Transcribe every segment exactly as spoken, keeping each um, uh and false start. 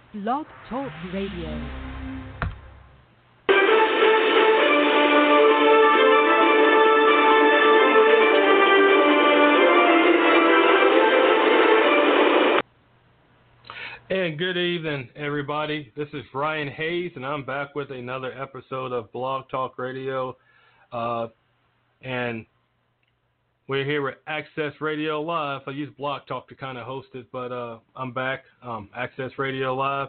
Blog Talk Radio. And good evening, everybody. This is Ryan Hayes, and I'm back with another episode of Blog Talk Radio. Uh, and we're here with Access Radio Live. I use Blog Talk to kind of host it, but uh, I'm back. Um, Access Radio Live.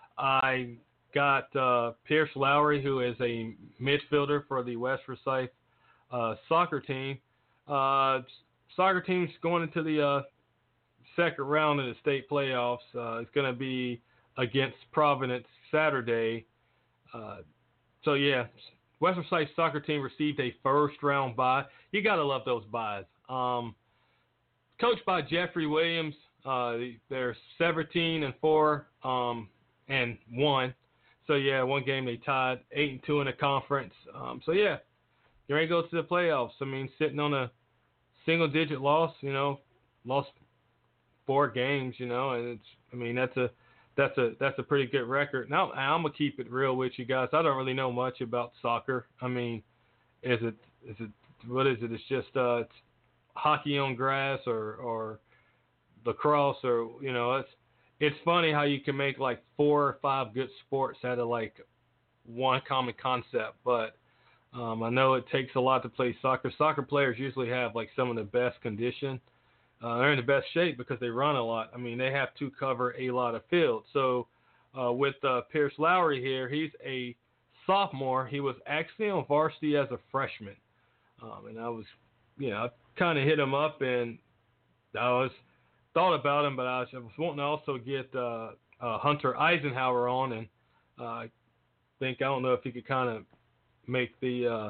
I got uh, Pierce Lowry, who is a midfielder for the West Forsyth uh, soccer team. Uh, soccer team's going into the uh, second round of the state playoffs. Uh, it's going to be against Providence Saturday. Uh, so, yeah, West Forsyth soccer team received a first-round bye. You got to love those byes. Um, coached by Jeffrey Williams, uh, they're seventeen and four um, and one. So, yeah, one game they tied, eight and two in the conference. Um, so, yeah, you're ready to go to the playoffs. I mean, sitting on a single-digit loss, you know, lost four games, you know, and it's, I mean, that's a, that's a, that's a pretty good record. Now, I'm going to keep it real with you guys. I don't really know much about soccer. I mean, is it, is it, what is it? It's just, uh, it's hockey on grass or, or lacrosse or, you know, it's, it's funny how you can make like four or five good sports out of like one common concept, but um, I know it takes a lot to play soccer. Soccer players usually have like some of the best condition. Uh, they're in the best shape because they run a lot. I mean, they have to cover a lot of field. So uh, with uh, Pierce Lowry here, he's a sophomore. He was actually on varsity as a freshman. Um, and I was, you know, I kind of hit him up and I was thought about him, but I was, I was wanting to also get uh, uh, Hunter Eisenhower on. And uh, I think, I don't know if he could kind of make the uh,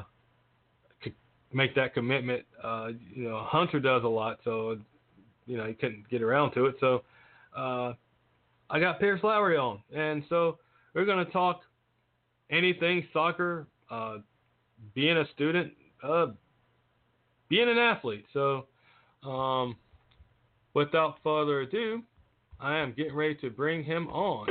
make that commitment. Uh, you know, Hunter does a lot, so you know, he couldn't get around to it. So uh, I got Pierce Lowry on. And so we're going to talk anything soccer, uh, being a student, uh, being an athlete. So um, without further ado, I am getting ready to bring him on.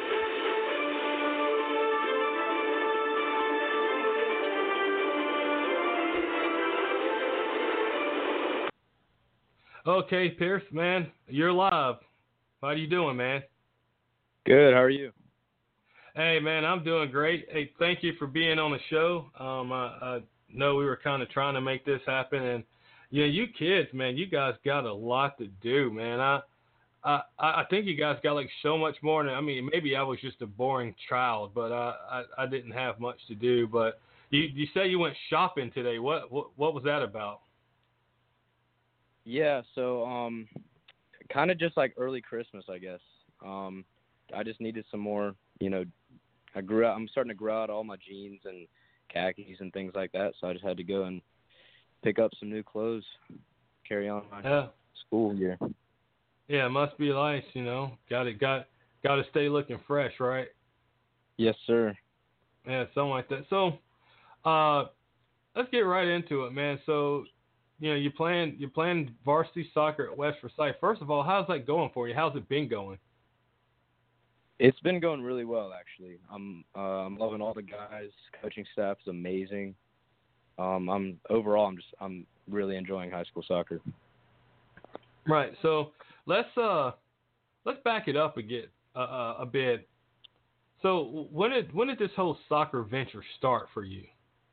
Okay, Pierce, man, you're live. How you doing, man? Good. How are you? Hey, man, I'm doing great. Hey, thank you for being on the show. Um, I, I know we were kind of trying to make this happen, and yeah, you kids, man, you guys got a lot to do, man. I, I, I think you guys got like so much more than. I mean, maybe I was just a boring child, but I, I, I didn't have much to do. But you, you say you went shopping today. What, what, what was that about? Yeah, so um, kind of just like early Christmas, I guess. Um, I just needed some more, you know, I grew out, I'm starting to grow out all my jeans and khakis and things like that, so I just had to go and pick up some new clothes, carry on my yeah. school year. Yeah, it must be nice, you know. Got it, got, got to stay looking fresh, right? Yes, sir. Yeah, something like that. So, uh, let's get right into it, man. So, you know, you're playing you're playing varsity soccer at West Forsyth. First of all, how's that going for you? How's it been going? It's been going really well, actually. I'm uh, I'm loving all the guys. Coaching staff is amazing. Um, I'm overall, I'm just I'm really enjoying high school soccer. Right. So let's uh let's back it up a bit. Uh, uh, a bit. So when did when did this whole soccer venture start for you?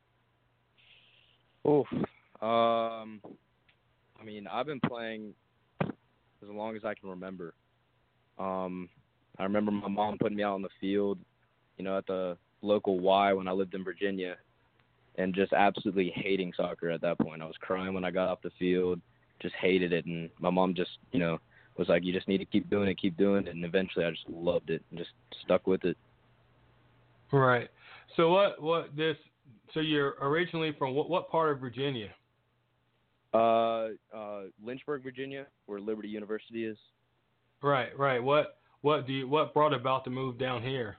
Oof. Um, I mean, I've been playing as long as I can remember. Um, I remember my mom putting me out on the field, you know, at the local Y when I lived in Virginia, and just absolutely hating soccer at that point. I was crying when I got off the field, just hated it, and my mom just, you know, was like, you just need to keep doing it, keep doing it, and eventually I just loved it and just stuck with it. Right. So what what this? So you're originally from what what part of Virginia? Uh, uh, Lynchburg, Virginia, where Liberty University is. Right, right. What what do you what brought about the move down here?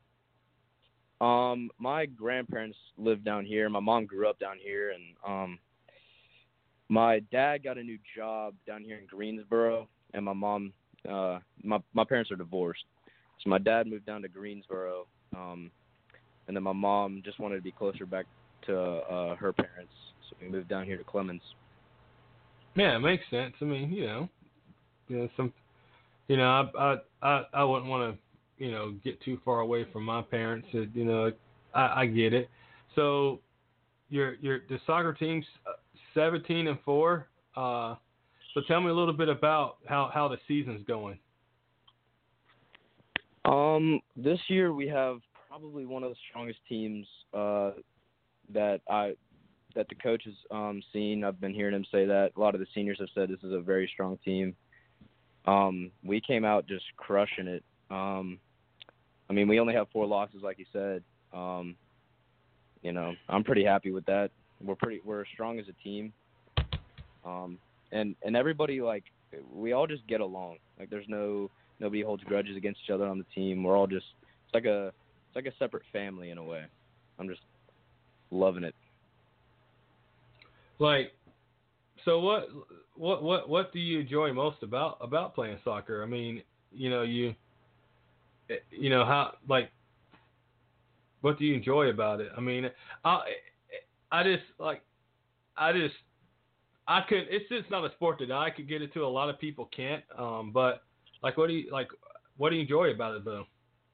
Um, my grandparents lived down here. My mom grew up down here, and um, my dad got a new job down here in Greensboro, and my mom, uh, my my parents are divorced, So my dad moved down to Greensboro, um, and then my mom just wanted to be closer back to uh, her parents, so we moved down here to Clemens. Yeah, it makes sense. I mean, you know, you know, some, you know, I I I, I wouldn't want to, you know, get too far away from my parents. It, you know, I, I get it. So, your your the soccer team's seventeen and four. Uh, so tell me a little bit about how, how the season's going. Um, this year we have probably one of the strongest teams uh, that I that the coach has um, seen. I've been hearing him say that. A lot of the seniors have said this is a very strong team. Um, we came out just crushing it. Um, I mean, we only have four losses, like you said. Um, you know, I'm pretty happy with that. We're pretty we're strong as a team. Um, and and everybody, like, we all just get along. Like, there's no nobody holds grudges against each other on the team. We're all just it's like a it's like a separate family in a way. I'm just loving it. Like, so what what what what do you enjoy most about about playing soccer? I mean, you know, you you know how like what do you enjoy about it? I mean, I I just like I just I could it's just not a sport that I could get into. A lot of people can't. Um, but like, what do you like? What do you enjoy about it though?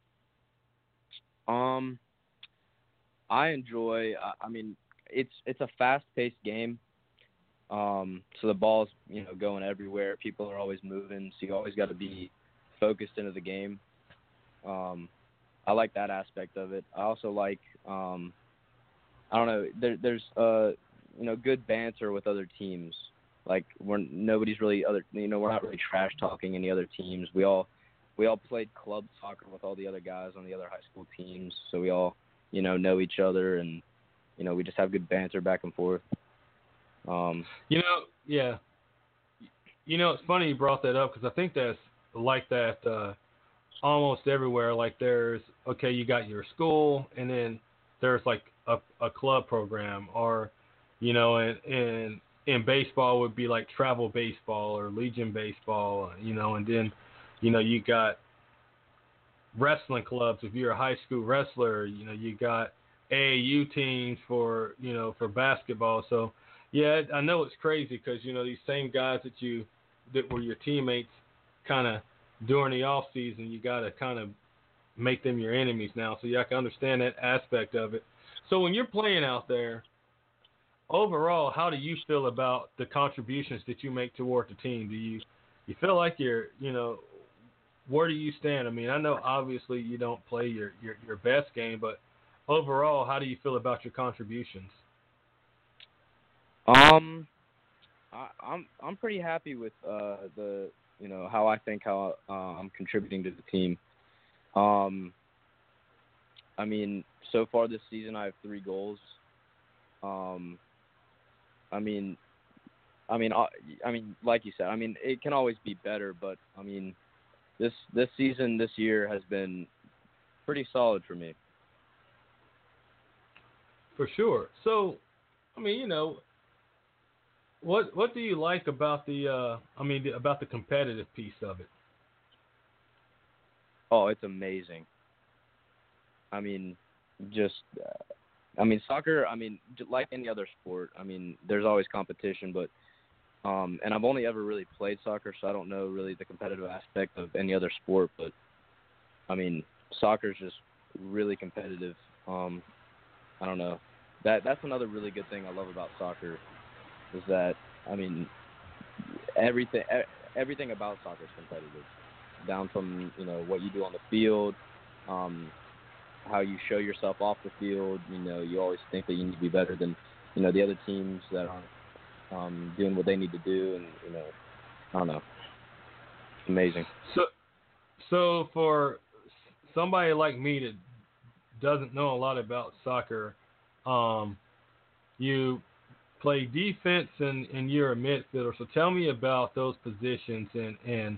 Um, I enjoy. I, I mean, it's it's a fast-paced game. Um, so the ball's you know going everywhere. People are always moving, so you always got to be focused into the game. Um, I like that aspect of it. I also like. Um, I don't know. There, there's uh, you know, good banter with other teams. Like we're nobody's really other. You know, we're not really trash talking any other teams. We all we all played club soccer with all the other guys on the other high school teams, so we all you know know each other, and you know we just have good banter back and forth. Um, you know, yeah. You know, it's funny you brought that up because I think that's like that uh, almost everywhere. Like there's okay, you got your school, and then there's like a, a club program, or you know, and and in baseball would be like travel baseball or Legion baseball, you know, and then you know you got wrestling clubs. If you're a high school wrestler, you know you got A A U teams for you know for basketball. So yeah, I know it's crazy because you know these same guys that you that were your teammates kind of during the off season, you got to kind of make them your enemies now. So yeah, I can understand that aspect of it. So when you're playing out there, overall, how do you feel about the contributions that you make toward the team? Do you you feel like you're you know where do you stand? I mean, I know obviously you don't play your, your, your best game, but overall, how do you feel about your contributions? um, I, I'm I'm pretty happy with uh, the you know how I think how uh, I'm contributing to the team. Um, I mean, so far this season I have three goals. Um, I mean, I mean, I, I mean, like you said, I mean, it can always be better, but I mean, this this season, this year has been pretty solid for me. For sure. So, I mean, you know, what what do you like about the uh, I mean, the, about the competitive piece of it? Oh, it's amazing. I mean, just, uh, I mean, soccer. I mean, j- like any other sport. I mean, there's always competition, but um, and I've only ever really played soccer, so I don't know really the competitive aspect of any other sport. But I mean, soccer is just really competitive. Um, I don't know. That that's another really good thing I love about soccer is that I mean everything e- everything about soccer is competitive, down from you know what you do on the field, um, how you show yourself off the field. You know, you always think that you need to be better than you know the other teams that aren't um, doing what they need to do, and you know, I don't know, it's amazing. So, so for somebody like me that doesn't know a lot about soccer, um, you play defense and, and you're a midfielder. So tell me about those positions and and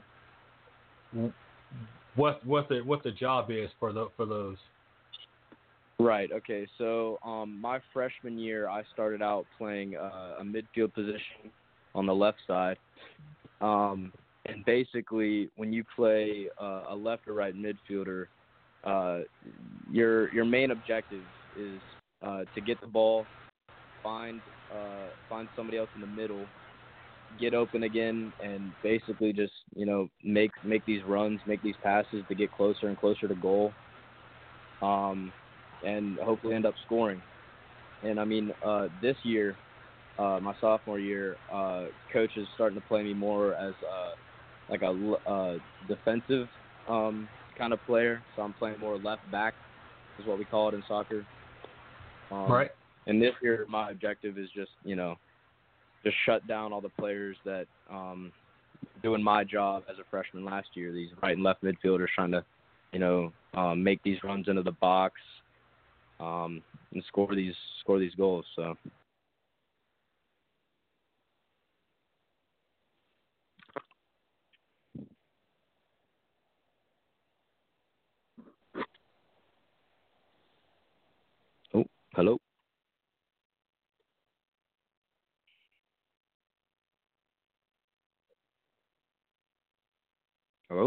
what what the what the job is for the for those. Right. Okay. So um, my freshman year, I started out playing uh, a midfield position on the left side. Um, and basically when you play uh, a left or right midfielder, uh, your your main objective is uh, to get the ball, find uh, find somebody else in the middle, get open again, and basically just you know make make these runs, make these passes to get closer and closer to goal, um, and hopefully end up scoring. And I mean, uh, this year, uh, my sophomore year, uh, coach is starting to play me more as uh, like a uh, defensive um, kind of player. So I'm playing more left back, is what we call it in soccer. Um, Right. And this year, my objective is just you know, just shut down all the players that um, doing my job as a freshman last year. These right and left midfielders trying to, you know, um, make these runs into the box. Um, and score these score these goals. So oh, hello, hello,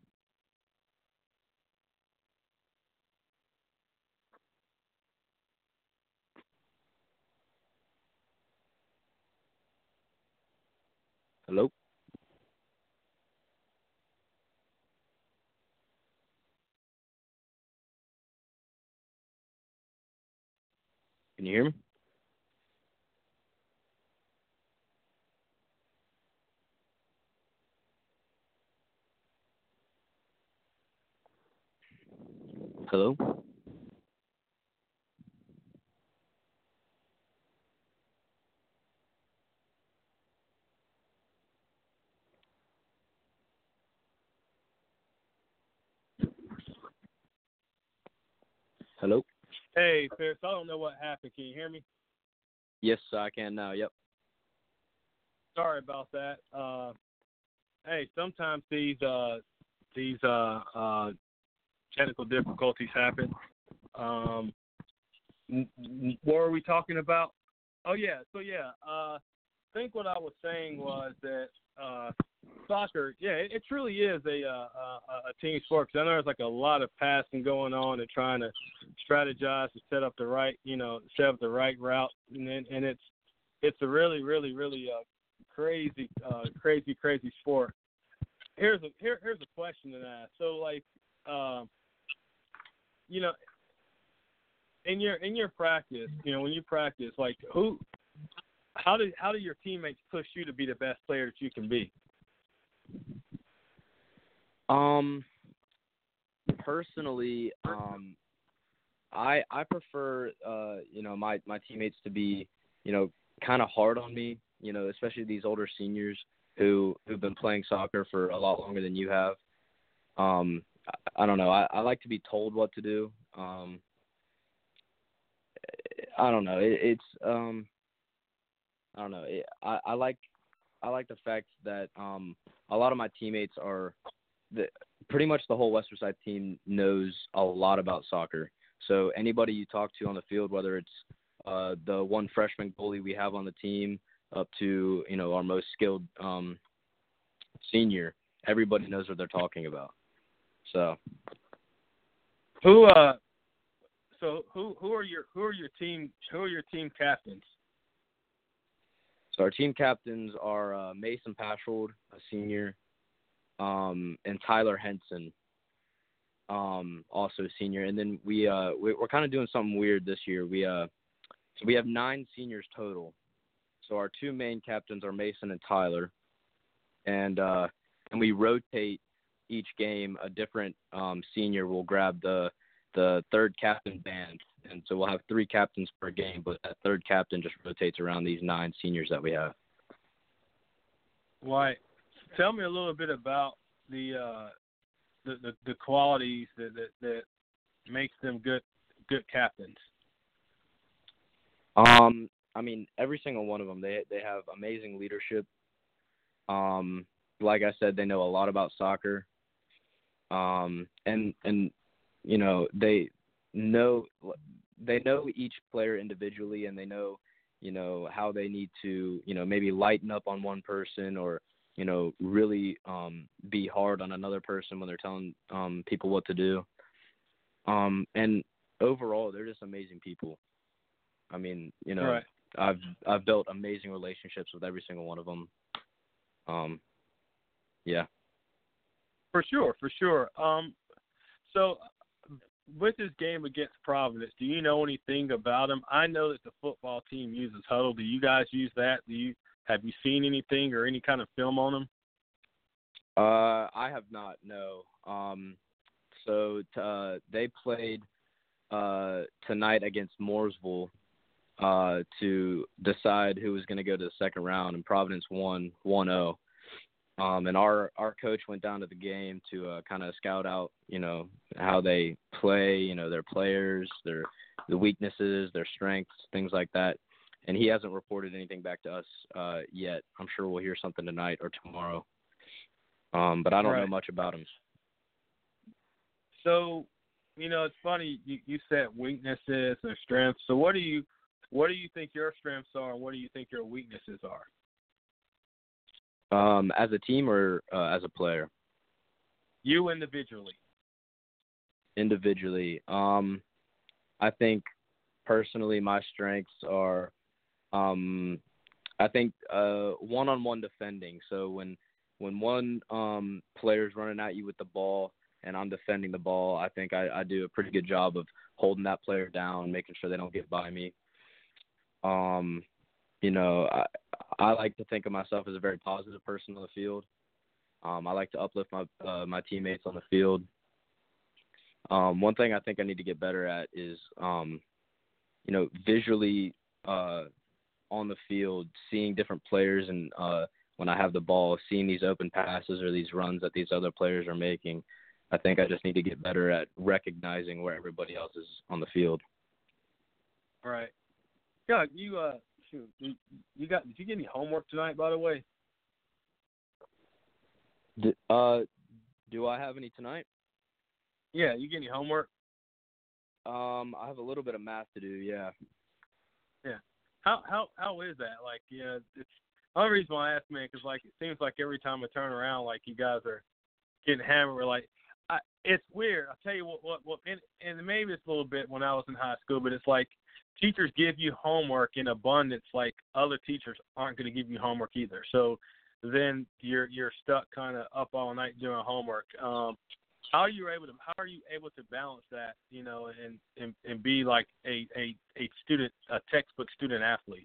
hello. Can you hear me? Hello. Hello. Hey, Fierce, I don't know what happened. Can you hear me? Yes, I can now. Yep. Sorry about that. Uh, hey, sometimes these uh, these uh, uh, technical difficulties happen. Um, what were we talking about? Oh yeah, so yeah, uh, I think what I was saying was that uh, soccer, yeah, it, it truly is a, uh, a a team sport. Because I know there's like a lot of passing going on and trying to strategize to set up the right, you know, set up the right route, and then, and it's it's a really, really, really uh, crazy, uh, crazy, crazy sport. Here's a here, here's a question to ask. So like, um, you know, in your in your practice, you know, when you practice, like who, how do how do your teammates push you to be the best player that you can be? Um, personally, um, I I prefer uh you know my my teammates to be you know kind of hard on me. You know, especially these older seniors who who've been playing soccer for a lot longer than you have. Um, I, I don't know. I, I like to be told what to do. Um, I don't know. It, it's um, I don't know. It, I I like I like the fact that um a lot of my teammates are the pretty much the whole Western Side team knows a lot about soccer. So anybody you talk to on the field, whether it's uh, the one freshman goalie we have on the team up to you know our most skilled um, senior, everybody knows what they're talking about. So Who uh so who who are your who are your team who are your team captains? so our team captains are uh, Mason Pashold, a senior, um, and Tyler Henson, um, also a senior. And then we uh we, we're kind of doing something weird this year. We uh so we have nine seniors total. So our two main captains are Mason and Tyler, and uh, and we rotate each game. A different um, senior will grab the the third captain band, and so we'll have three captains per game. But that third captain just rotates around these nine seniors that we have. Why? Tell me a little bit about the uh, the, the the qualities that, that that makes them good good captains. Um, I mean, every single one of them, they they have amazing leadership. Um, like I said, they know a lot about soccer. Um, and and you know they know they know each player individually, and they know you know how they need to you know maybe lighten up on one person or you know, really um, be hard on another person when they're telling um, people what to do. Um, and overall, they're just amazing people. I mean, you know, Right. I've I've built amazing relationships with every single one of them. Um, yeah. For sure, for sure. Um, so with this game against Providence, do you know anything about them? I know that the football team uses Huddle. Do you guys use that? Do you have you seen anything or any kind of film on them? Uh, I have not. No. Um, so t- uh, they played uh, tonight against Mooresville uh, to decide who was going to go to the second round, and Providence won one zero. Um, and our, our coach went down to the game to uh, kind of scout out, you know, how they play, you know, their players, their the weaknesses, their strengths, things like that. And he hasn't reported anything back to us uh, yet. I'm sure we'll hear something tonight or tomorrow. Um, but I don't Right. know much about him. So, you know, it's funny you, you said weaknesses and strengths. So what do you what do you think your strengths are and what do you think your weaknesses are? Um, as a team or uh, as a player? You individually. Individually. Um, I think personally my strengths are, um, I think uh, one-on-one defending. So when when one um, player's running at you with the ball and I'm defending the ball, I think I, I do a pretty good job of holding that player down, making sure they don't get by me. Um, you know, I, I like to think of myself as a very positive person on the field. Um, I like to uplift my uh, my teammates on the field. Um, one thing I think I need to get better at is, um, you know, visually uh, on the field, seeing different players and uh, when I have the ball, seeing these open passes or these runs that these other players are making. I think I just need to get better at recognizing where everybody else is on the field. All right. Yeah, you uh shoot, you, you got did you get any homework tonight, by the way? D- uh, do I have any tonight? Yeah, you get any homework? Um, I have a little bit of math to do, yeah. Yeah. How how how is that? Like, yeah, it's the only reason why I ask, man, because like it seems like every time I turn around, like you guys are getting hammered. We're like, I, it's weird. I'll tell you what, what, what and, and maybe it's a little bit when I was in high school, but it's like teachers give you homework in abundance, like other teachers aren't going to give you homework either. So then you're you're stuck kind of up all night doing homework. Um, how are you able to how are you able to balance that, you know, and and, and be like a, a, a student, a textbook student athlete?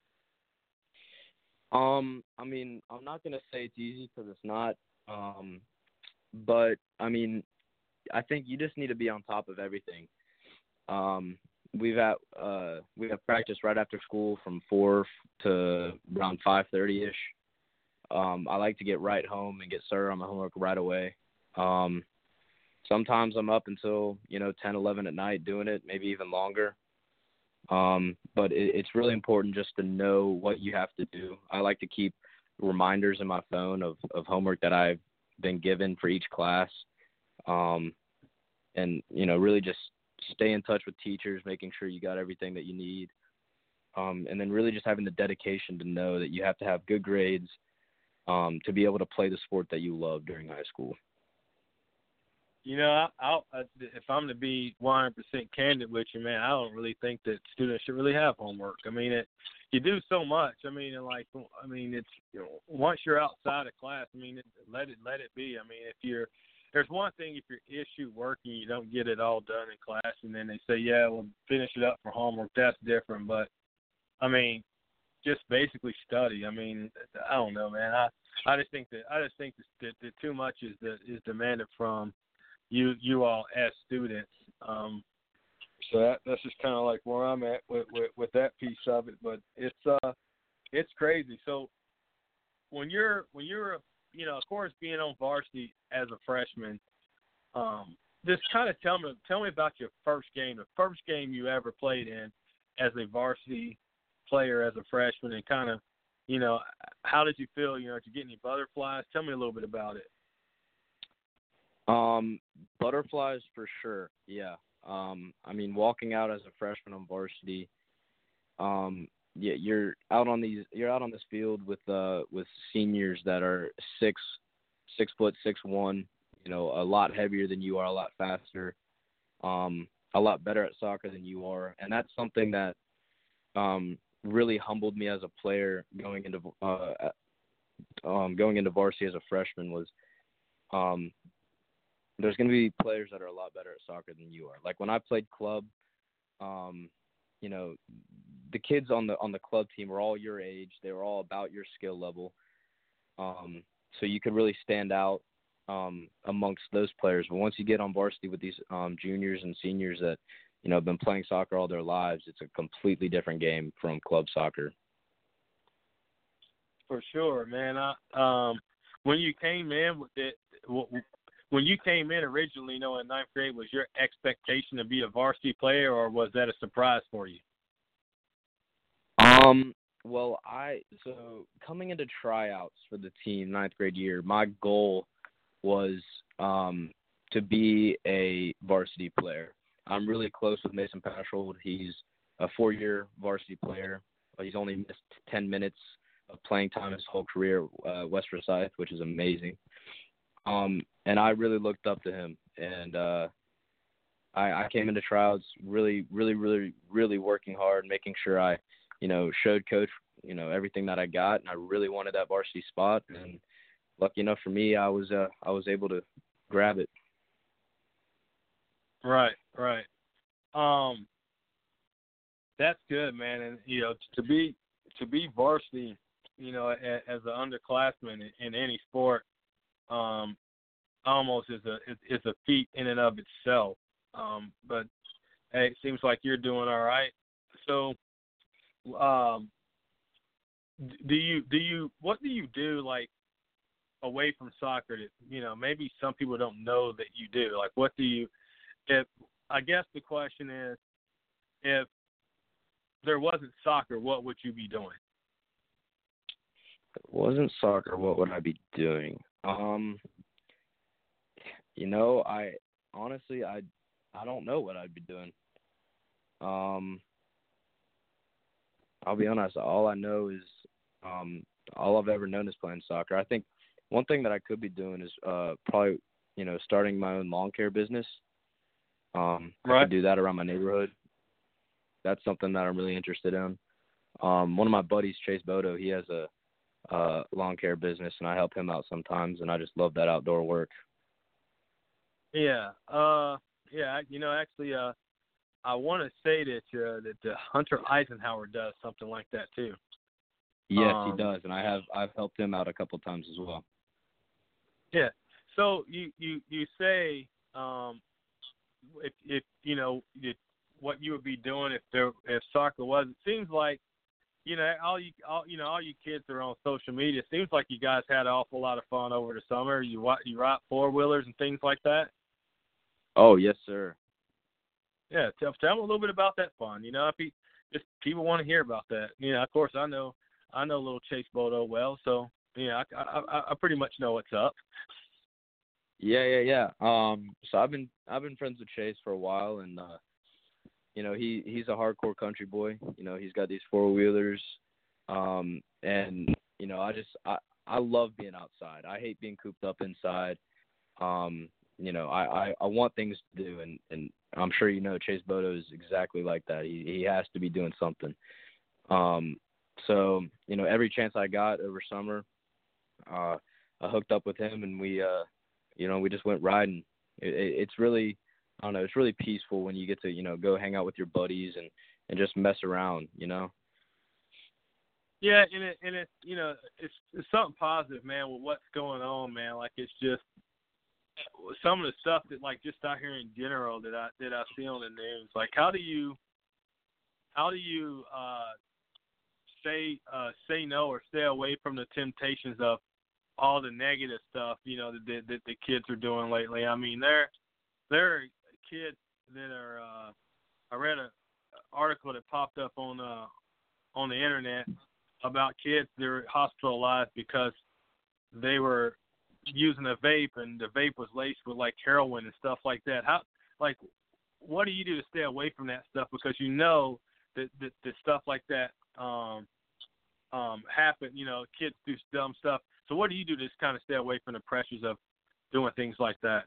Um, I mean, I'm not going to say it's easy because it's not. Um, but, I mean, I think you just need to be on top of everything. Um, we've had, uh, we have practice right after school from four to around five thirty-ish. Um, I like to get right home and get started on my homework right away. Um, sometimes I'm up until, you know, ten, eleven at night doing it, maybe even longer. Um, but it, it's really important just to know what you have to do. I like to keep reminders in my phone of, of homework that I've been given for each class. Um, and, you know, really just stay in touch with teachers, making sure you got everything that you need. Um, and then really just having the dedication to know that you have to have good grades um, to be able to play the sport that you love during high school. You know, I, I'll, I, if I'm to be one hundred percent candid with you, man, I don't really think that students should really have homework. I mean, it, you do so much. I mean, and like, I mean, it's, you know, once you're outside of class, I mean, it, let it let it be. I mean, if you're, there's one thing if you're issue work and you don't get it all done in class, and then they say, yeah, well, finish it up for homework. That's different. But I mean, just basically study. I mean, I don't know, man. I I just think that I just think that, that too much is that is demanded from you you all as students. Um, so that, that's just kind of like where I'm at with, with, with that piece of it. But it's uh it's crazy. So when you're when you're you know, of course, being on varsity as a freshman, um, just kind of tell me tell me about your first game, the first game you ever played in as a varsity player as a freshman, and kind of, you know, how did you feel? You know, did you get any butterflies? Tell me a little bit about it. Um, butterflies for sure. Yeah. Um, I mean, walking out as a freshman on varsity, um, yeah, you're out on these you're out on this field with uh with seniors that are six six foot six one, you know, a lot heavier than you are, a lot faster, um, a lot better at soccer than you are, and that's something that um really humbled me as a player going into uh um going into varsity as a freshman was um there's going to be players that are a lot better at soccer than you are. Like when I played club, um, you know, the kids on the on the club team were all your age. They were all about your skill level. Um, so you could really stand out um, amongst those players. But once you get on varsity with these um, juniors and seniors that, you know, have been playing soccer all their lives, it's a completely different game from club soccer. For sure, man. I, um, when you came in with it, when you came in originally, you know, in ninth grade, was your expectation to be a varsity player, or was that a surprise for you? Um. Well, I so coming into tryouts for the team ninth grade year, my goal was um to be a varsity player. I'm really close with Mason Pashold. He's a four-year varsity player. He's only missed ten minutes of playing time his whole career at uh, West Forsyth, which is amazing. Um, and I really looked up to him, and uh, I, I came into tryouts really, really, really, really working hard, making sure I, you know, showed coach, you know, everything that I got, and I really wanted that varsity spot. And lucky enough for me, I was, uh, I was able to grab it. Right, right. Um, that's good, man. And you know, to be to be varsity, you know, as, as an underclassman in, in any sport. Um, almost is a is a feat in and of itself. Um, but hey, it seems like you're doing all right. So, um, do you do you what do you do like away from soccer that you know maybe some people don't know that you do? Like, what do you? If I guess the question is, if there wasn't soccer, what would you be doing? If it wasn't soccer, what would I be doing? Um, you know, I honestly, I, I don't know what I'd be doing. Um, I'll be honest. All I know is, um, all I've ever known is playing soccer. I think one thing that I could be doing is, uh, probably, you know, starting my own lawn care business. Um, right. I could do that around my neighborhood. That's something that I'm really interested in. Um, one of my buddies, Chase Bodo, he has a uh, lawn care business, and I help him out sometimes, and I just love that outdoor work. Yeah, uh, yeah. You know, actually, uh, I want to say that uh, that uh, Hunter Eisenhower does something like that too. Yes, um, he does, and I have I've helped him out a couple times as well. Yeah. So you you you say um, if if you know if, what you would be doing if there if soccer was. It seems like. You know, all you, all you know, all you kids are on social media. It seems like you guys had an awful lot of fun over the summer. You you ride four wheelers and things like that. Oh yes, sir. Yeah, tell, tell them a little bit about that fun. You know, if he, just people want to hear about that. You know, of course, I know I know little Chase Bodo well, so yeah, I, I I pretty much know what's up. Yeah, yeah, yeah. Um, so I've been I've been friends with Chase for a while, and uh, you know, he, he's a hardcore country boy. You know, he's got these four-wheelers. Um, and, you know, I just I, I love being outside. I hate being cooped up inside. Um, you know, I, I, I want things to do, and, and I'm sure you know Chase Bodo is exactly like that. He he has to be doing something. Um, so, you know, every chance I got over summer, uh, I hooked up with him, and we, uh, you know, we just went riding. It, it, it's really – I don't know, it's really peaceful when you get to, you know, go hang out with your buddies and, and just mess around, you know? Yeah, and it, and it, you know, it's, it's something positive, man, with what's going on, man. Like, it's just some of the stuff that, like, just out here in general that I, that I see on the news. Like, how do you, how do you uh, say, uh, say no or stay away from the temptations of all the negative stuff, you know, that, that, that the kids are doing lately? I mean, they're, they're, kids that are uh I read an article that popped up on uh on the internet about kids that are hospitalized because they were using a vape and the vape was laced with like heroin and stuff like that. How like what do you do to stay away from that stuff, because you know that that, that stuff like that um, um, happen. You know, kids do dumb stuff. So what do you do to just kind of stay away from the pressures of doing things like that?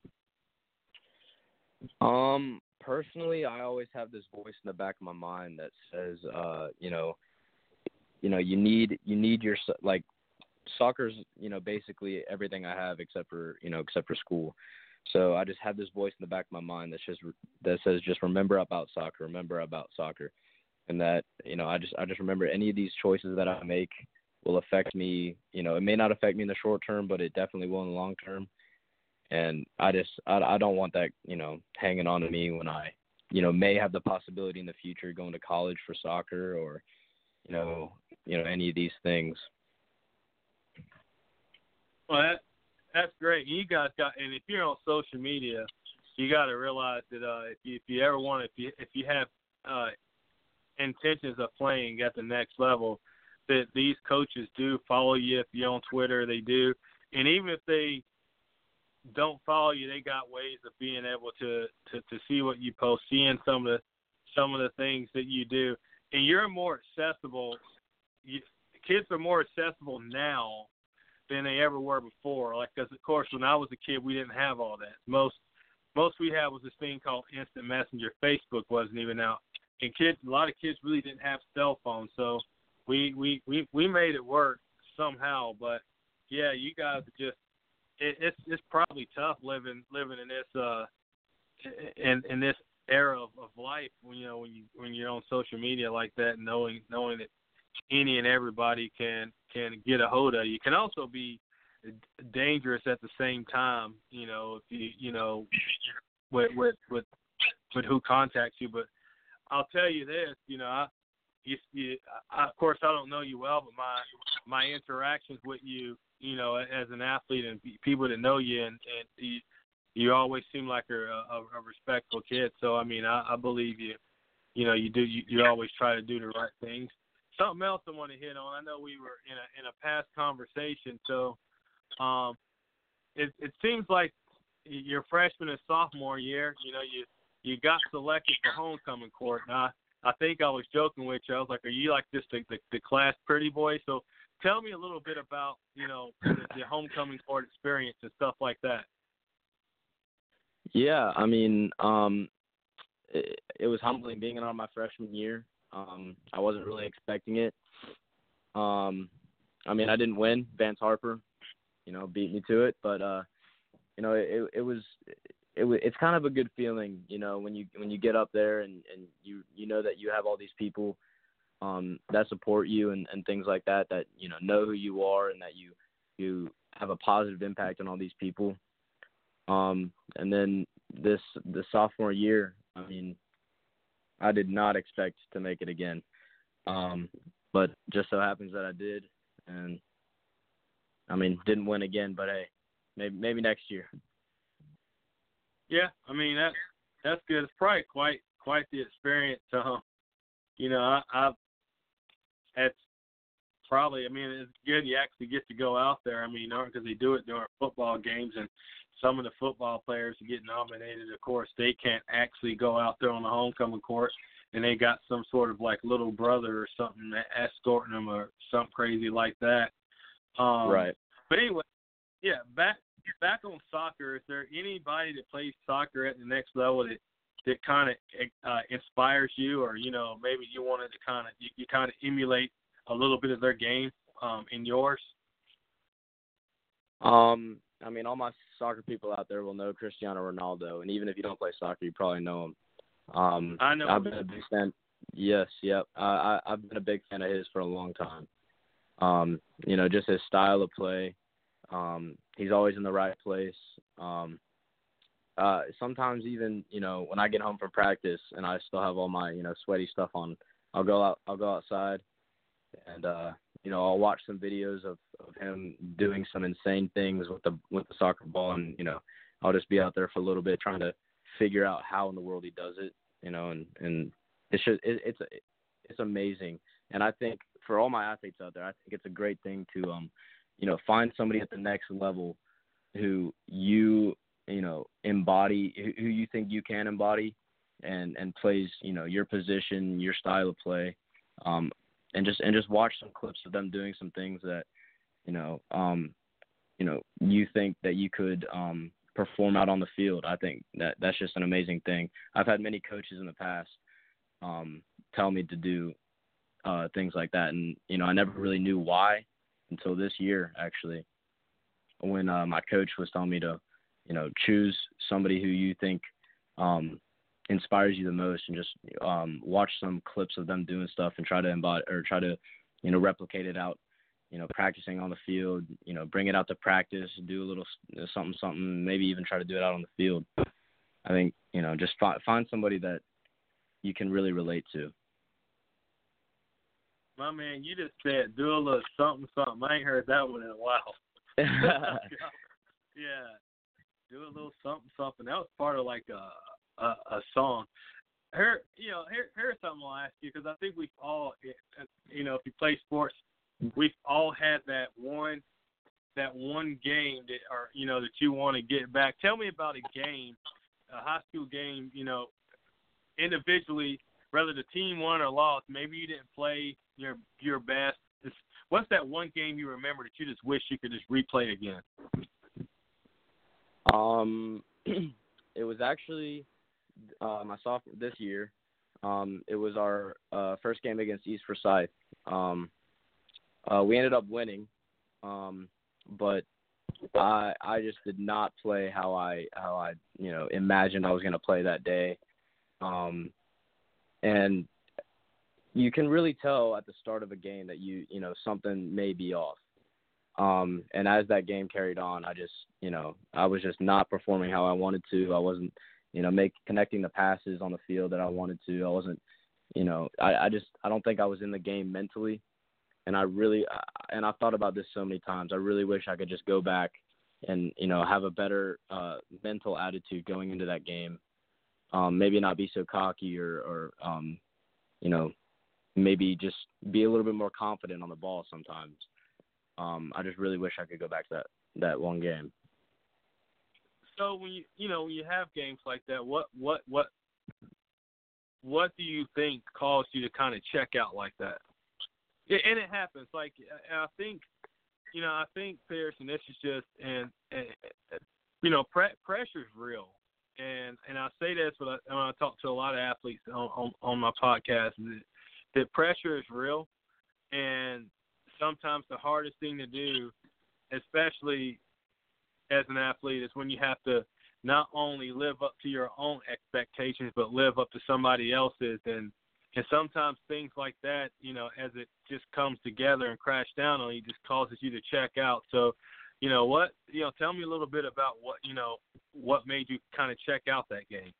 Um, personally, I always have this voice in the back of my mind that says, uh, you know, you know, you need you need your like soccer's, you know, basically everything I have except for, you know, except for school. So I just have this voice in the back of my mind that's just that says just remember about soccer, remember about soccer, and that, you know, I just I just remember any of these choices that I make will affect me. You know, it may not affect me in the short term, but it definitely will in the long term. And I just I, I don't want that, you know, hanging on to me when I, you know, may have the possibility in the future going to college for soccer or, you know, you know, any of these things. Well, that, that's great. You guys got, and if you're on social media, you got to realize that uh, if you if you ever want, if you if you have uh, intentions of playing at the next level, that these coaches do follow you. If you're on Twitter, they do, and even if they don't follow you, they got ways of being able to, to, to see what you post, seeing some of the some of the things that you do, and you're more accessible. You, kids are more accessible now than they ever were before. Like, because of course, when I was a kid, we didn't have all that. Most most we had was this thing called instant messenger. Facebook wasn't even out, and kids, a lot of kids really didn't have cell phones, so we we we, we made it work somehow. But yeah, you guys are just It, it's it's probably tough living living in this uh in in this era of, of life when you know when you when you're on social media like that, knowing knowing that any and everybody can can get a hold of you. It can also be dangerous at the same time, you know, if you you know with with with, with who contacts you. But I'll tell you this, you know, I you, you I, of course I don't know you well, but my my interactions with you, you know, as an athlete and people that know you, and, and you, you always seem like a, a, a respectful kid. So, I mean, I, I believe you. You know, you do. You, you always try to do the right things. Something else I want to hit on. I know we were in a in a past conversation. So, um, it it seems like your freshman and sophomore year, you know, you you got selected for homecoming court. Now, I think I was joking with you. I was like, "Are you like just the the, the class pretty boy?" So. Tell me a little bit about, you know, the, the homecoming court experience and stuff like that. Yeah, I mean, um, it, it was humbling being on my freshman year. Um, I wasn't really expecting it. Um, I mean, I didn't win. Vance Harper, you know, beat me to it. But, uh, you know, it, it was it, it's kind of a good feeling, you know, when you when you get up there and, and you, you know that you have all these people um, that support you and, and things like that, that, you know, know who you are and that you, you have a positive impact on all these people. Um, and then this, the sophomore year, I mean, I did not expect to make it again. Um, but just so happens that I did. And I mean, didn't win again, but hey, maybe, maybe next year. Yeah. I mean, that, that's good. It's probably quite, quite the experience. Uh, you know, I, I, It's probably, I mean, it's good you actually get to go out there. I mean, because they do it during football games, and some of the football players who get nominated, of course, they can't actually go out there on the homecoming court, and they got some sort of like little brother or something escorting them or something crazy like that. Um, right. But anyway, yeah, back back on soccer. Is there anybody that plays soccer at the next level that that kind of uh, inspires you, or, you know, maybe you wanted to kind of, you, you kind of emulate a little bit of their game um, in yours? Um, I mean, all my soccer people out there will know Cristiano Ronaldo, and even if you don't play soccer, you probably know him. Um, I know. I've been a big fan. Yes, yep. I, I, I've been a big fan of his for a long time. Um, you know, just his style of play. Um, he's always in the right place. Um, Uh, sometimes even, you know, when I get home from practice and I still have all my, you know, sweaty stuff on, I'll go out, I'll go outside and, uh, you know, I'll watch some videos of, of him doing some insane things with the, with the soccer ball. And, you know, I'll just be out there for a little bit trying to figure out how in the world he does it, you know, and, and it's just, it, it's, it's amazing. And I think for all my athletes out there, I think it's a great thing to, um, you know, find somebody at the next level who you, you know, embody, who you think you can embody and, and plays, you know, your position, your style of play. Um, and just and just watch some clips of them doing some things that, you know, um, you know, you think that you could um, perform out on the field. I think that that's just an amazing thing. I've had many coaches in the past um, tell me to do uh, things like that, and you know, I never really knew why until this year, actually, when uh, my coach was telling me to, you know, choose somebody who you think um, inspires you the most, and just um, watch some clips of them doing stuff and try to embody or try to, you know, replicate it out, you know, practicing on the field, you know, bring it out to practice, do a little something, something, maybe even try to do it out on the field. I think, you know, just find, find somebody that you can really relate to. My man, you just said do a little something, something. I ain't heard that one in a while. Yeah. Do a little something, something. That was part of like a a, a song. Here, you know, here, here's something I'll ask you, because I think we've all, you know, if you play sports, we've all had that one, that one game that, or you know, that you want to get back. Tell me about a game, a high school game, you know, individually, whether the team won or lost. Maybe you didn't play your your best. It's, what's that one game you remember that you just wish you could just replay again? Um, it was actually uh, my sophomore this year. Um, it was our uh, first game against East Forsyth. Um, uh, we ended up winning, um, but I I just did not play how I how I you know imagined I was going to play that day, um, and you can really tell at the start of a game that you you know something may be off. Um, and as that game carried on, I just, you know, I was just not performing how I wanted to. I wasn't, you know, make connecting the passes on the field that I wanted to. I wasn't, you know, I, I just, I don't think I was in the game mentally. And I really, and I've thought about this so many times. I really wish I could just go back and, you know, have a better uh, mental attitude going into that game. Um, maybe not be so cocky or, or um, you know, maybe just be a little bit more confident on the ball sometimes. Um, I just really wish I could go back to that, that one game. So when you you know when you have games like that, what what what what do you think caused you to kind of check out like that? Yeah, and it happens. Like I think, you know, I think Pierce, and this is just and, and you know, pre- pressure is real, and and I say this when I, when I talk to a lot of athletes on on, on my podcast, that, that pressure is real, and sometimes the hardest thing to do, especially as an athlete, is when you have to not only live up to your own expectations, but live up to somebody else's. And, and sometimes things like that, you know, as it just comes together and crash down on you, just causes you to check out. So, you know, what, you know, tell me a little bit about what, you know, what made you kind of check out that game.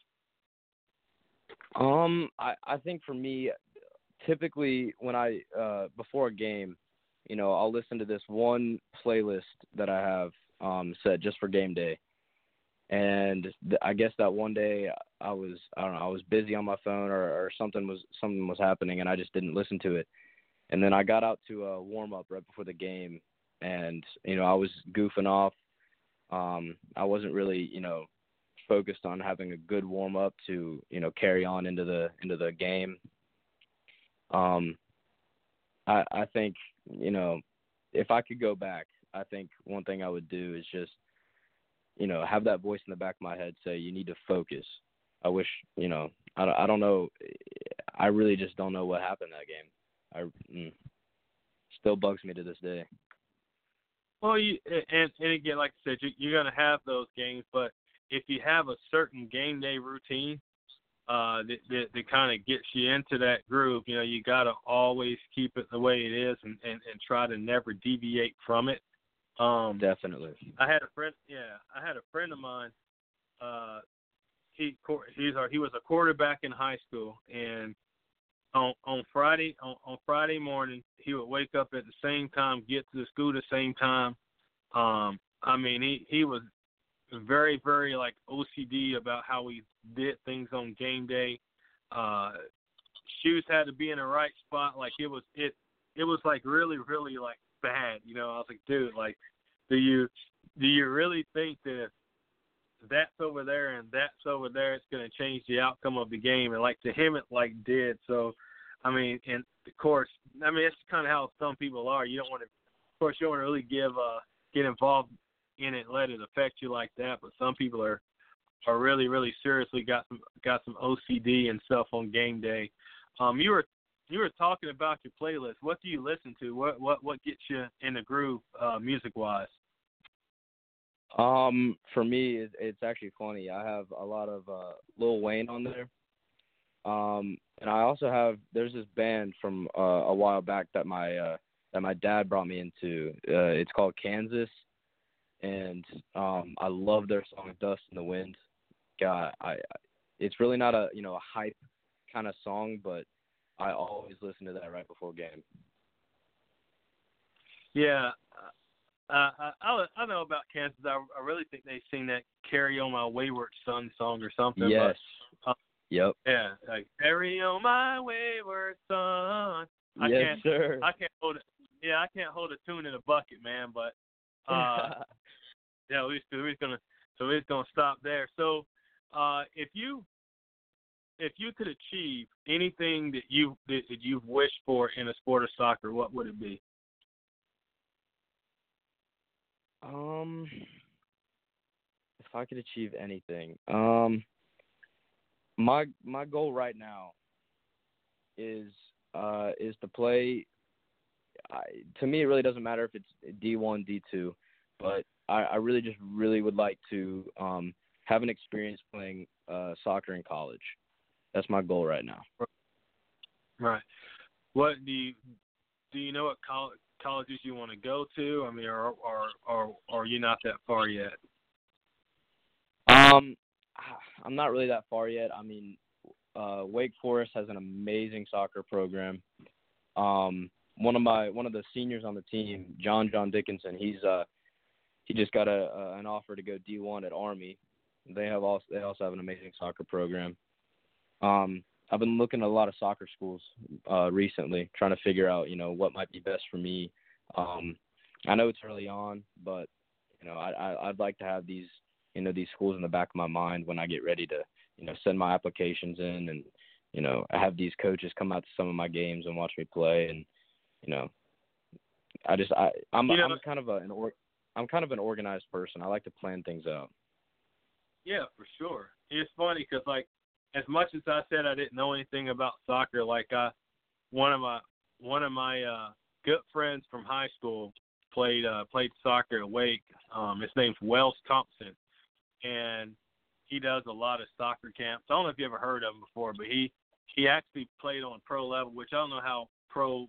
Um, I, I think for me, typically when I, uh, before a game, you know, I'll listen to this one playlist that I have um, set just for game day. And th- I guess that one day I was, I don't know, I was busy on my phone or, or something was, something was happening and I just didn't listen to it. And then I got out to a warm up right before the game and, you know, I was goofing off. Um, I wasn't really, you know, focused on having a good warm up to, you know, carry on into the, into the game. Um, I, I think, you know, if I could go back, I think one thing I would do is just, you know, have that voice in the back of my head say, you need to focus. I wish, you know, I don't, I don't know. I really just don't know what happened that game. I mm, still bugs me to this day. Well, you, and, and again, like I said, you, you're going to have those games, but if you have a certain game day routine, Uh, that, that, that kind of gets you into that groove, you know, you got to always keep it the way it is and, and, and try to never deviate from it. Um, Definitely. I had a friend, yeah, I had a friend of mine. Uh, he he's our, he was a quarterback in high school, and on on Friday on, on Friday morning he would wake up at the same time, get to the school the same time. Um, I mean, he he was very, very like O C D about how we did things on game day. Uh, shoes had to be in the right spot. Like it was, it, it was like really, really like bad. You know, I was like, dude, like, do you, do you really think that if that's over there and that's over there, it's going to change the outcome of the game? And like to him, it like did. So I mean, and of course, I mean, that's kind of how some people are. You don't want to, of course, you don't want to really give, uh, get involved in it, let it affect you like that. But some people are, are really, really seriously got some, got some O C D and stuff on game day. Um, you were, you were talking about your playlist. What do you listen to? What, what, what gets you in the groove, uh, music wise? Um, for me, it, it's actually funny. I have a lot of uh, Lil Wayne on there. Um, and I also have, there's this band from uh, a while back that my uh, that my dad brought me into. Uh, it's called Kansas, and um, I love their song "Dust in the Wind." God, I, I it's really not a you know a hype kind of song, but I always listen to that right before game. Yeah, uh, I, I I know about Kansas. I, I really think they sing that "Carry On My Wayward Son" song or something. Yes. But, uh, Yep. Yeah, like "Carry On My Wayward Son." I yes, can't, sir. I can't hold it. Yeah, I can't hold a tune in a bucket, man. But uh, yeah, we're just, we're just gonna so we're just gonna stop there. So, uh, if you if you could achieve anything that you that, that you've wished for in a sport of soccer, what would it be? Um, if I could achieve anything, um, my my goal right now is uh is to play. I, to me, it really doesn't matter if it's D one, D two, but I, I really just really would like to um have an experience playing uh soccer in college. That's my goal right now. Right. What do you do? You know what college, colleges you want to go to? I mean, or or or, or are you not that far yet? Um, I'm not really that far yet. I mean, uh, Wake Forest has an amazing soccer program. Um, one of my one of the seniors on the team, John John Dickinson, he's uh he just got a, a an offer to go D one at Army. They have also they also have an amazing soccer program. Um, I've been looking at a lot of soccer schools uh, recently, trying to figure out you know what might be best for me. Um, I know it's early on, but you know I, I I'd like to have these you know these schools in the back of my mind when I get ready to you know send my applications in, and you know I have these coaches come out to some of my games and watch me play, and you know I just I I'm you know, I'm kind of a, an or, I'm kind of an organized person. I like to plan things out. Yeah, for sure. It's funny because like as much as I said I didn't know anything about soccer, like I one of my one of my uh, good friends from high school played uh, played soccer at Wake. Um, his name's Wells Thompson, and he does a lot of soccer camps. I don't know if you ever heard of him before, but he he actually played on pro level, which I don't know how pro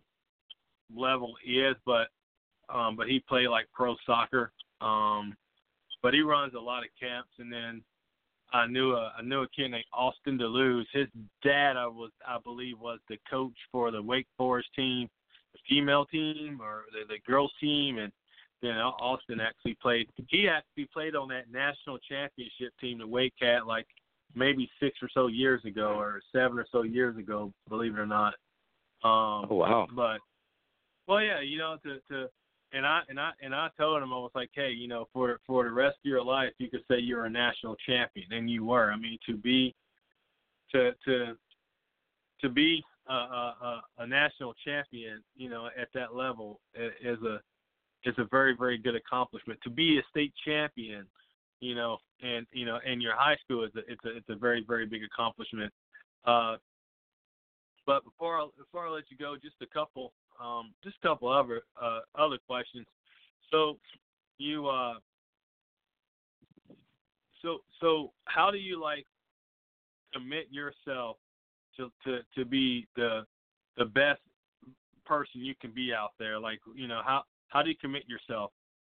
level he is, but um, but he played like pro soccer. Um, but he runs a lot of camps, and then I knew a I knew a kid named Austin DeLuz. His dad, I was I believe, was the coach for the Wake Forest team, the female team or the, the girls team, and then Austin actually played. He actually played on that national championship team that Wake had like maybe six or so years ago, or seven or so years ago, believe it or not. Um, Oh wow! But well, yeah, you know, to to and I and I and I told him I was like, hey, you know, for for the rest of your life, you could say you're a national champion, and you were. I mean, to be to to to be a, a, a national champion, you know, at that level is a is a very very good accomplishment. To be a state champion, you know, and you know, in your high school is a, it's a it's a very very big accomplishment. Uh, but before I, before I let you go, just a couple. Um, just a couple other uh, other questions. So, you uh, so so how do you like commit yourself to, to, to be the the best person you can be out there? Like, you know, how how do you commit yourself?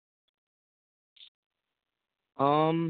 Um,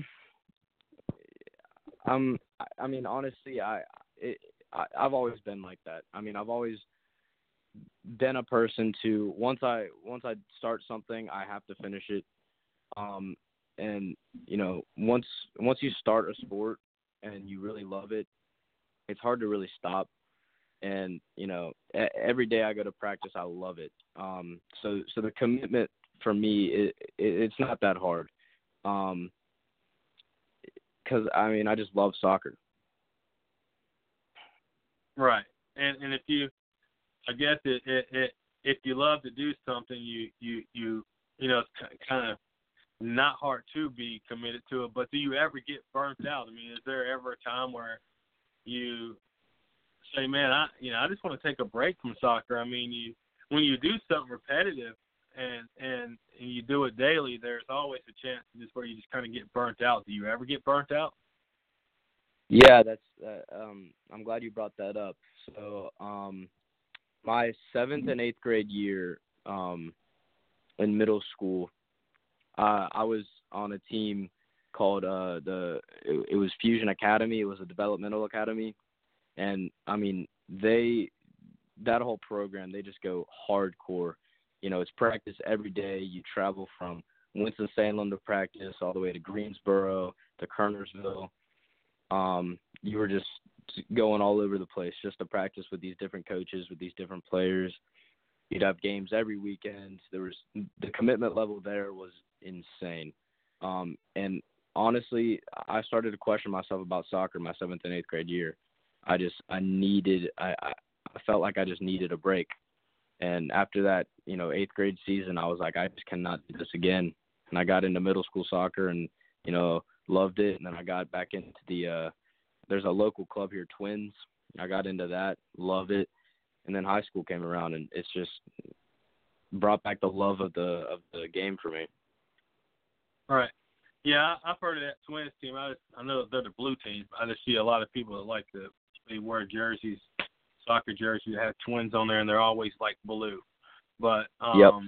um, I mean, honestly, I, it, I I've always been like that. I mean, I've always been a person to once I once I start something, I have to finish it. Um, and you know, once once you start a sport and you really love it, it's hard to really stop. And you know, every day I go to practice, I love it. Um, so so the commitment for me, it, it, it's not that hard. Um, because I mean, I just love soccer. Right. And and if you I guess it, it, it if you love to do something, you you you you know it's kind of not hard to be committed to it. But do you ever get burnt out? I mean, is there ever a time where you say, man, I you know I just want to take a break from soccer? I mean, you when you do something repetitive and and, and you do it daily, there's always a chance just where you just kind of get burnt out. Do you ever get burnt out? Yeah, that's. Uh, um, I'm glad you brought that up. So, um, my seventh and eighth grade year, um, in middle school, uh, I was on a team called uh the. It, it was Fusion Academy. It was a developmental academy, and I mean they, that whole program, they just go hardcore. You know, it's practice every day. You travel from Winston-Salem to practice all the way to Greensboro to Kernersville. Um, you were just going all over the place just to practice with these different coaches, with these different players. You'd have games every weekend. There was the commitment level there was insane. Um, and honestly, I started to question myself about soccer my seventh and eighth grade year. I just, I needed, I, I, I felt like I just needed a break. And after that, you know, eighth grade season, I was like, I just cannot do this again. And I got into middle school soccer and, you know, loved it. And then I got back into the, uh, there's a local club here, Twins. I got into that, loved it. And then high school came around and it's just brought back the love of the, of the game for me. All right. Yeah, I've heard of that Twins team. I, just, I know they're the blue team. I just see a lot of people that like to, they wear jerseys, soccer jerseys that have Twins on there and they're always like blue. But, um, yep.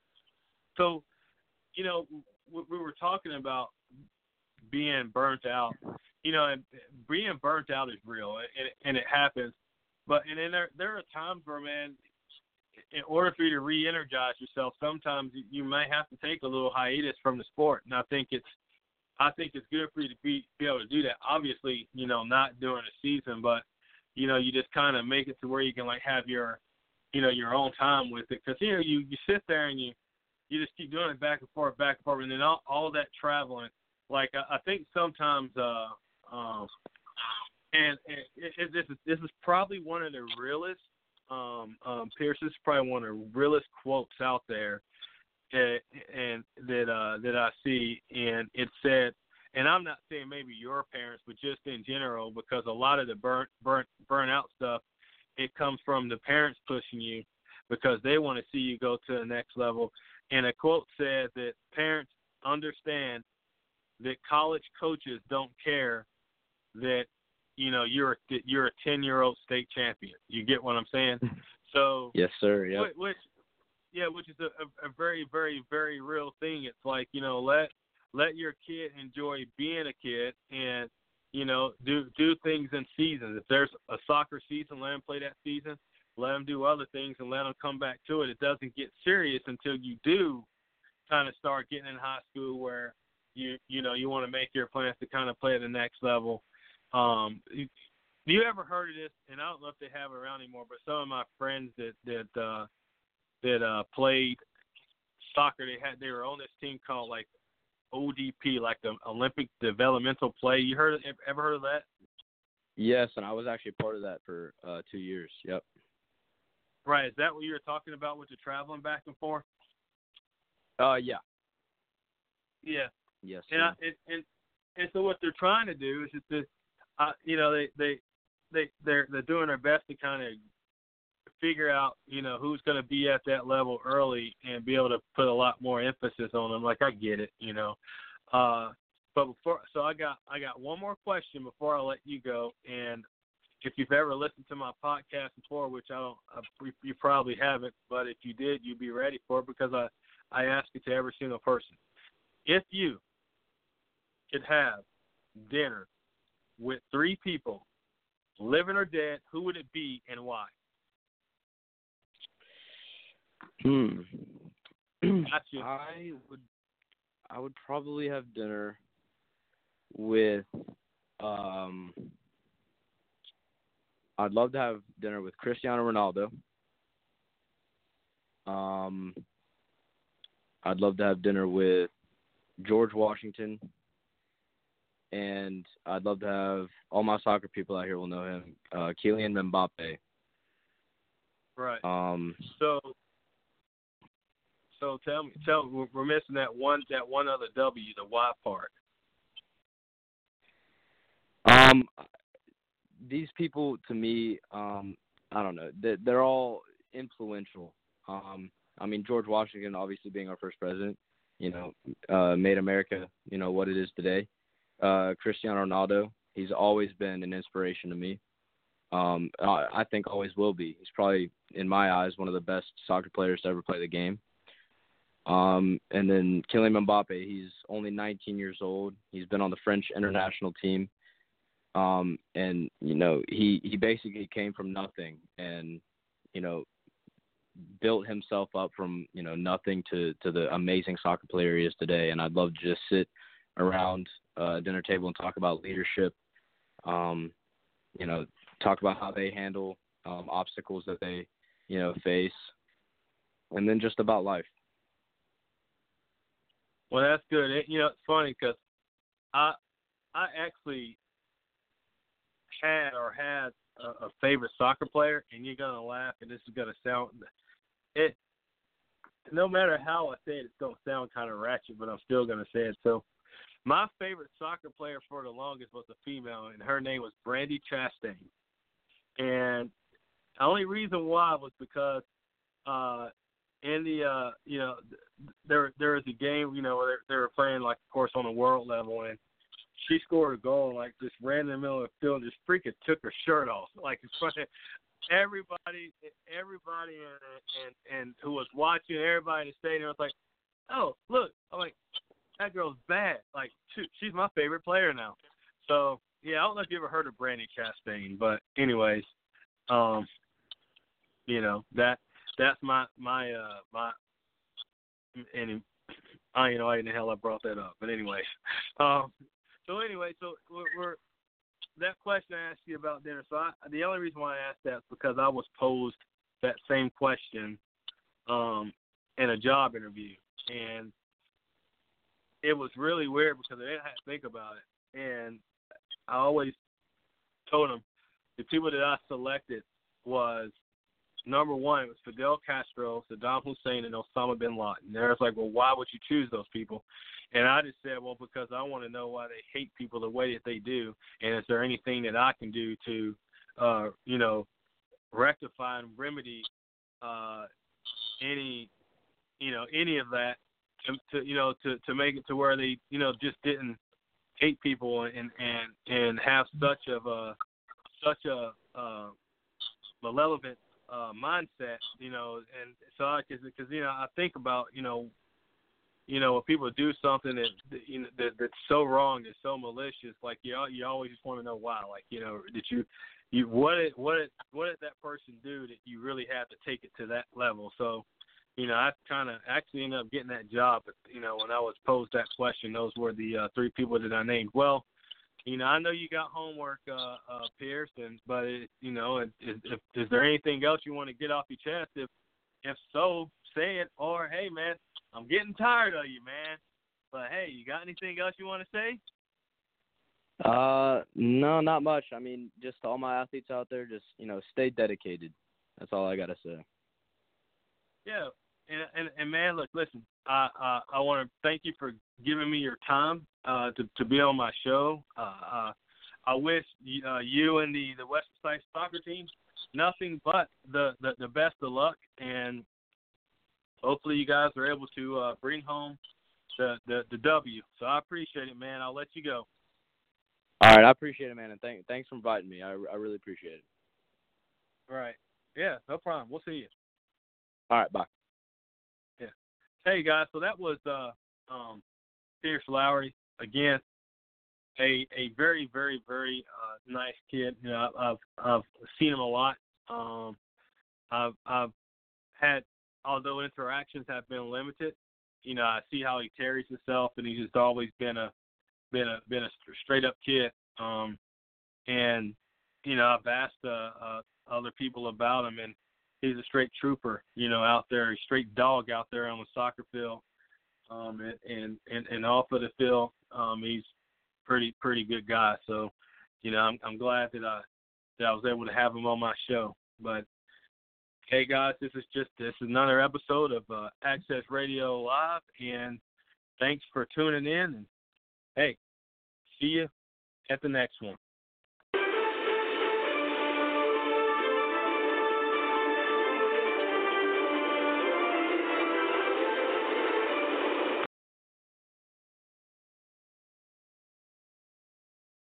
So, you know, we, we were talking about being burnt out, you know, and being burnt out is real, and, and it happens. But and then there there are times where, man, in order for you to re-energize yourself, sometimes you, you may have to take a little hiatus from the sport. And I think it's I think it's good for you to be be able to do that. Obviously, you know, not during the season, but you know, you just kind of make it to where you can like have your, you know, your own time with it. Because you know, you you sit there and you you just keep doing it back and forth, back and forth, and then all, all that traveling. Like I, I think sometimes, uh, um, and, and it, it, this is this is probably one of the realest. Um, um, Pierce, this is probably one of the realest quotes out there, and, and that uh, that I see. And it said, and I'm not saying maybe your parents, but just in general, because a lot of the burnt burnt burnout stuff, it comes from the parents pushing you because they want to see you go to the next level. And a quote said that parents understand that college coaches don't care that, you know, you're that you're a ten-year-old state champion. You get what I'm saying? So yes, sir. Yeah. Which, which, yeah, which is a, a, a very, very, very real thing. It's like, you know, let let your kid enjoy being a kid, and you know, do do things in seasons. If there's a soccer season, let them play that season. Let them do other things, and let them come back to it. It doesn't get serious until you do kind of start getting in high school where You you know you want to make your plans to kind of play at the next level. Um, you, you ever heard of this? And I don't know if they have it around anymore, but some of my friends that that uh, that uh, played soccer, they had they were on this team called like O D P, like the Olympic Developmental Play. You heard of, ever heard of that? Yes, and I was actually part of that for uh, two years. Yep. Right. Is that what you were talking about with the traveling back and forth? Uh, yeah. Yeah. Yes. And, I, and and and so what they're trying to do is just to, uh, you know, they they they they're they're doing their best to kind of figure out, you know, who's going to be at that level early and be able to put a lot more emphasis on them. Like I get it, you know. Uh, but before, so I got I got one more question before I let you go. And if you've ever listened to my podcast before, which I don't, I, you probably haven't, but if you did, you'd be ready for it because I I ask it to every single person. If you could have dinner with three people, living or dead, who would it be and why? Hmm. Gotcha. I would, I would probably have dinner with, um, I'd love to have dinner with Cristiano Ronaldo. Um, I'd love to have dinner with George Washington. And I'd love to have all my soccer people out here will know him, uh, Kylian Mbappe. Right. Um, so, so tell me, tell we're we're missing that one, that one other W, the Y part. um, these people, to me, um, I don't know. They're, they're all influential. Um, I mean, George Washington, obviously being our first president, you know, uh, made America, you know, what it is today. Uh, Cristiano Ronaldo, he's always been an inspiration to me. Um, I, I think always will be. He's probably, in my eyes, one of the best soccer players to ever play the game. Um, and then Kylian Mbappe, he's only nineteen years old. He's been on the French international team. Um, and, you know, he, he basically came from nothing and, you know, built himself up from, you know, nothing to, to the amazing soccer player he is today. And I'd love to just sit around uh, a dinner table and talk about leadership, um, you know, talk about how they handle um, obstacles that they, you know, face, and then just about life. Well, that's good. It, you know, it's funny because I I actually had or had a, a favorite soccer player, and you're gonna laugh, and this is gonna sound it. No matter how I say it, it's gonna sound kind of ratchet, but I'm still gonna say it. So, my favorite soccer player for the longest was a female, and her name was Brandy Chastain. And the only reason why was because uh, in the uh, you know there there was a game, you know, where they, they were playing, like, of course, on the world level, and she scored a goal, like, just ran in the middle of the field and just freaking took her shirt off. Like, it's funny. Everybody, everybody, and, and and who was watching, everybody in the stadium was like, "Oh, look!" I'm like, "That girl's bad. Like, shoot, she's my favorite player now." So, yeah, I don't know if you ever heard of Brandy Chastain, but anyways, um, you know that that's my my uh my and I don't know why in the hell I brought that up, but anyways, um, so anyway, so we're, we're that question I asked you about dinner. So I, the only reason why I asked that is because I was posed that same question um, in a job interview, and it was really weird because I didn't have to think about it. And I always told them the people that I selected was, number one, it was Fidel Castro, Saddam Hussein, and Osama bin Laden. And they're like, well, why would you choose those people? And I just said, well, because I want to know why they hate people the way that they do, and is there anything that I can do to, uh, you know, rectify and remedy uh, any, you know, any of that, to, to you know, to, to make it to where they, you know, just didn't hate people and and and have such of a such a uh, malevolent uh, mindset, you know, and so I, because you know I think about you know. You know, when people do something that, you know, that that's so wrong, that's so malicious, like you, you always just want to know why. Like, you know, did you, you what did what did what did that person do that you really had to take it to that level? So, you know, I kind of actually ended up getting that job. But you know, when I was posed that question, those were the uh, three people that I named. Well, you know, I know you got homework, uh, uh, Pierce, and but it, you know, is, is, is there anything else you want to get off your chest? If if so, say it. Or hey, man, I'm getting tired of you, man. But, hey, you got anything else you want to say? Uh, no, not much. I mean, just to all my athletes out there, just, you know, stay dedicated. That's all I got to say. Yeah. And, and, and man, look, listen, I, I, I want to thank you for giving me your time uh, to, to be on my show. Uh, uh, I wish uh, you and the, the West Side soccer team nothing but the, the, the best of luck. And hopefully you guys are able to uh, bring home the, the the W. So I appreciate it, man. I'll let you go. All right, I appreciate it, man, and thank, thanks for inviting me. I, I really appreciate it. All right. Yeah, no problem. We'll see you. All right, bye. Yeah. Hey, guys, so that was uh, um, Pierce Lowry. Again, a a very, very, very uh, nice kid. You know, I've, I've seen him a lot. Um, I've, I've had, although interactions have been limited, you know, I see how he carries himself, and he's just always been a been a been a straight up kid. Um, and you know, I've asked uh, uh, other people about him, and he's a straight trooper. You know, out there, a straight dog out there on the soccer field, um, and, and and and off of the field, um, he's pretty pretty good guy. So, you know, I'm I'm glad that I that I was able to have him on my show. But Hey guys, this is just this is another episode of uh, Access Radio Live, and thanks for tuning in. And hey, see you at the next one.